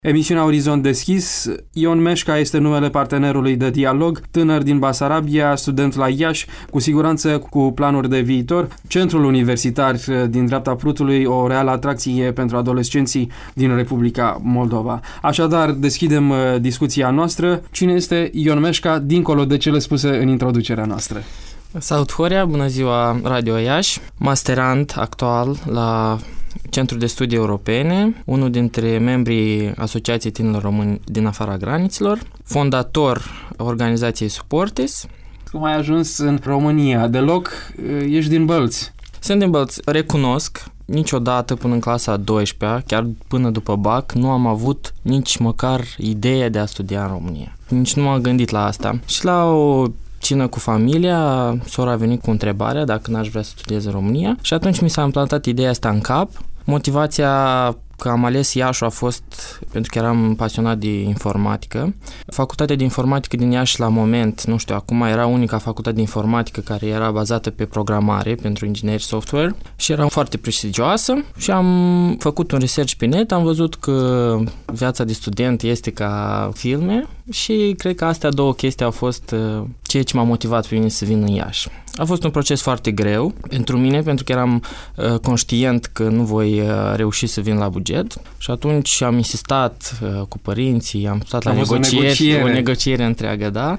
Emisiunea Orizont Deschis. Ion Meșca este numele partenerului de dialog, tânăr din Basarabia, student la Iași, cu siguranță cu planuri de viitor. Centrul universitar din dreapta Prutului, o reală atracție pentru adolescenții din Republica Moldova. Așadar, deschidem discuția noastră. Cine este Ion Meșca, dincolo de cele spuse în introducerea noastră? Salut, Horia! Bună ziua, Radio Iași! Masterand actual la Centrul de Studii Europene, unul dintre membrii Asociației Tinerilor Români din afara granițelor, fondator organizației Suportes. Cum ai ajuns în România? Deloc ești din Bălți. Sunt din Bălți. Recunosc, niciodată până în clasa a 12-a, chiar până după BAC, nu am avut nici măcar ideea de a studia în România. Nici nu m-am gândit la asta. Și la o cină cu familia, sora a venit cu întrebarea dacă n-aș vrea să studiez în România și atunci mi s-a implantat ideea asta în cap. Motivația că am ales Iașul a fost pentru că eram pasionat de informatică. Facultatea de informatică din Iași la moment, nu știu, acum era unica facultate de informatică care era bazată pe programare pentru ingineri software și era foarte prestigioasă și am făcut un research pe net, am văzut că viața de student este ca filme și cred că astea două chestii au fost ceea ce m-a motivat pe mine să vin în Iași. A fost un proces foarte greu pentru mine, pentru că eram conștient că nu voi reuși să vin la buget și atunci am insistat cu părinții, am stat la negocieri, o negociere întreagă, da,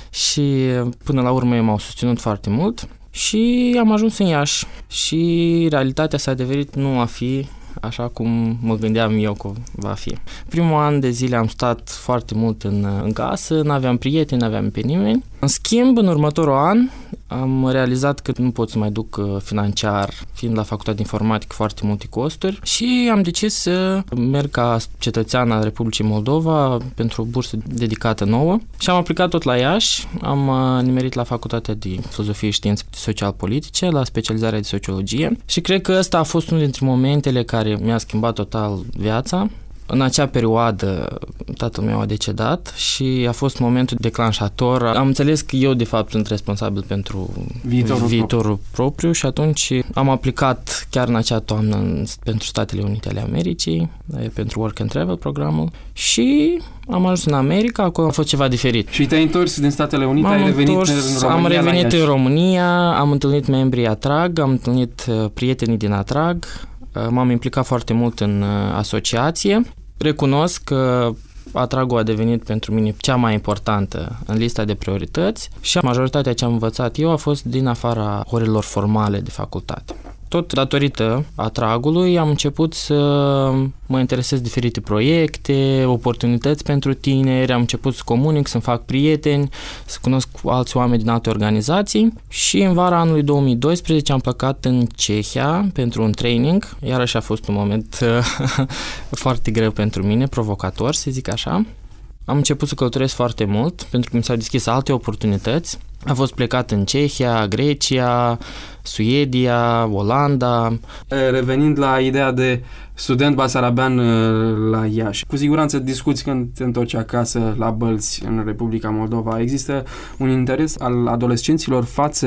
și până la urmă m-au susținut foarte mult și am ajuns în Iași și realitatea s-a adeverit nu a fi așa cum mă gândeam eu că va fi. Primul an de zile am stat foarte mult în casă, n-aveam prieteni, n-aveam pe nimeni. În schimb, în următorul an am realizat că nu pot să mai duc financiar, fiind la facultatea de informatică foarte multe costuri și am decis să merg ca cetățean al Republicii Moldova pentru o bursă dedicată nouă și am aplicat tot la Iași, am nimerit la facultatea de filozofie și științe social-politice, la specializarea de sociologie și cred că ăsta a fost unul dintre momentele care mi-a schimbat total viața. În acea perioadă, tatăl meu a decedat și a fost momentul declanșator. Am înțeles că eu, de fapt, sunt responsabil pentru viitorul propriu și atunci am aplicat chiar în acea toamnă pentru Statele Unite ale Americii, pentru Work and Travel programul și am ajuns în America, acolo a fost ceva diferit. Și te-ai întors din Statele Unite, ai revenit în România? Am revenit în România, am întâlnit membrii Atrag, am întâlnit prietenii din Atrag, m-am implicat foarte mult în asociație. Recunosc că Atragul a devenit pentru mine cea mai importantă în lista de priorități și majoritatea ce am învățat eu a fost din afara orelor formale de facultate. Tot datorită Atragului am început să mă interesez diferite proiecte, oportunități pentru tineri, am început să comunic, să-mi fac prieteni, să cunosc alți oameni din alte organizații și în vara anului 2012 am plecat în Cehia pentru un training, iarăși a fost un moment foarte greu pentru mine, provocator, să zic așa. Am început să călătoresc foarte mult pentru că mi s-au deschis alte oportunități. Am fost plecat în Cehia, Grecia, Suedia, Olanda. Revenind la ideea de student basarabean la Iași, cu siguranță discuți când te întorci acasă la Bălți, în Republica Moldova. Există un interes al adolescenților față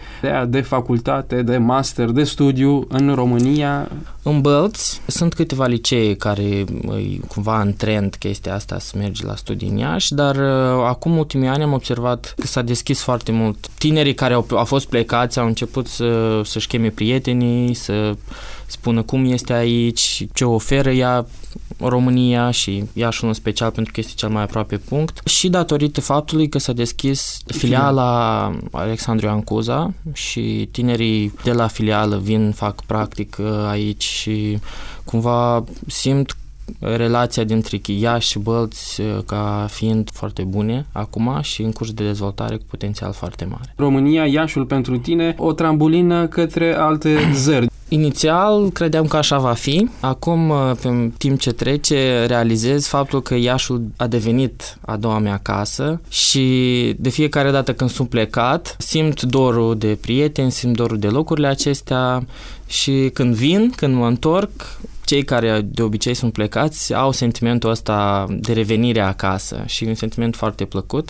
de facultate, de master, de studiu în România? În Bălți sunt câteva licee care cumva în trend chestia asta să mergi la studii în Iași, dar acum ultimii ani am observat că s-a deschis foarte mult. Tinerii care au fost plecați au început să-și cheme prietenii, să spună cum este aici, ce oferă ea România și Iașul în special pentru că este cel mai aproape punct și datorită faptului că s-a deschis filiala Alexandru Ioan Cuza și tinerii de la filială vin, fac practic aici și cumva simt relația dintre Iași și Bălți ca fiind foarte bune acum și în curs de dezvoltare cu potențial foarte mare. România, Iașul pentru tine, o trambulină către alte zări. Inițial credeam că așa va fi. Acum, pe timp ce trece, realizez faptul că Iașul a devenit a doua mea casă și de fiecare dată când sunt plecat, simt dorul de prieteni, simt dorul de locurile acestea și când mă întorc, cei care de obicei sunt plecați au sentimentul ăsta de revenire acasă și un sentiment foarte plăcut.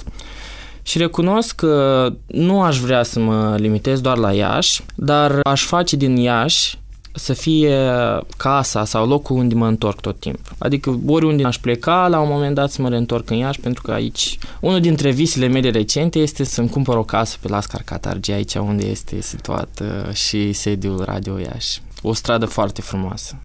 Și recunosc că nu aș vrea să mă limitez doar la Iași, dar aș face din Iași să fie casa sau locul unde mă întorc tot timpul. Adică oriunde aș pleca, la un moment dat să mă reîntorc în Iași, pentru că aici, unul dintre visele mele recente este să-mi cumpăr o casă pe Lascar Catargi, aici unde este situat și sediul Radio Iași. O stradă foarte frumoasă.